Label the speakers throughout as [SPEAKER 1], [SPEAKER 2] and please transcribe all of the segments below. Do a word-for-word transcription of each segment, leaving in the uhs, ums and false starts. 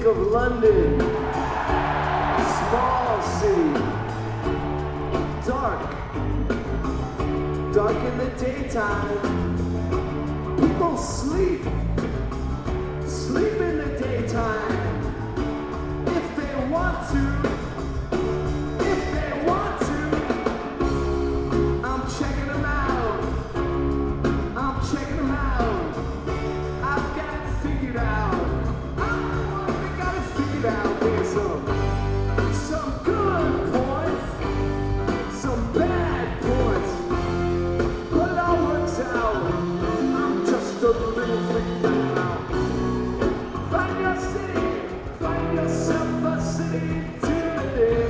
[SPEAKER 1] of London, small city, dark, dark in the daytime. People sleep, sleep in the daytime. If they want to, if they want to, I'm checking them out, I'm checking them out. I've got it figured out. Out there's some, some good points, some bad points, but it all works out. I'm just a little freaked out. Find your city, find yourself a city to live in.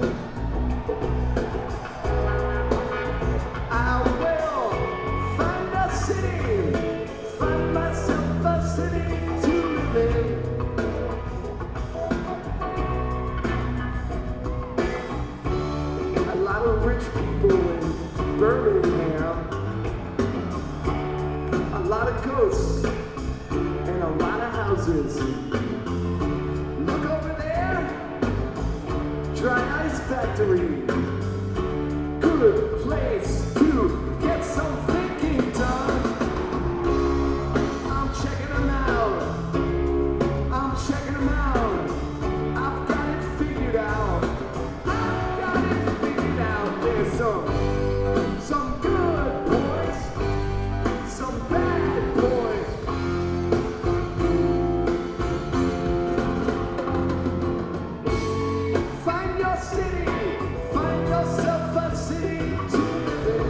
[SPEAKER 1] I will find a city, find myself a city to live in. Rich people in Birmingham, a lot of ghosts and a lot of houses. Look over there, dry ice factory, good place to get some thinking done. I'm checking them out, I'm checking them out, I've got it figured out. Some, some good points, some bad points. Find your city, find yourself a city to live in.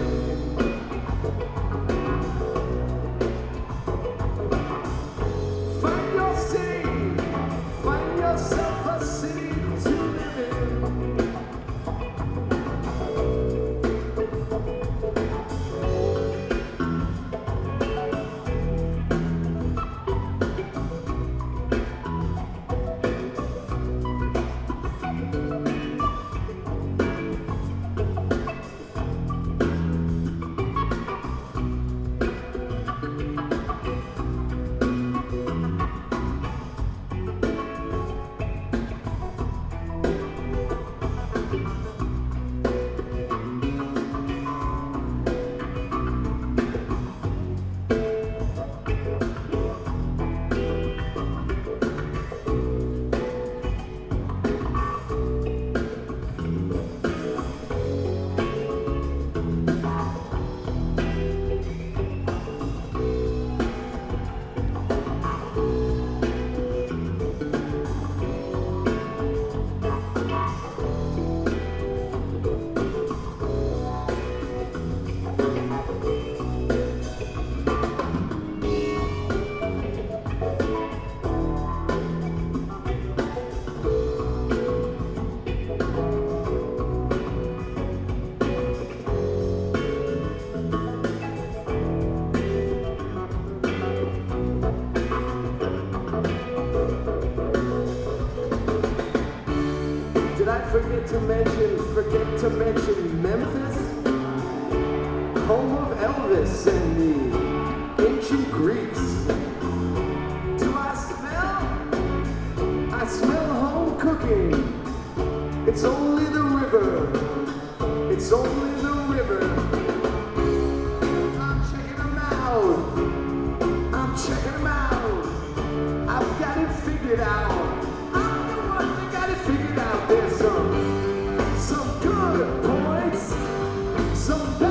[SPEAKER 1] Find your city, find yourself a city to live in. Forget to mention, forget to mention Memphis, home of Elvis and the ancient Greeks. Do I smell? I smell home cooking. It's only the river. It's only the river. I'm checking them out. I'm checking them out. I've got it figured out. I'm the one that got it figured out. There's some, some good points, some bad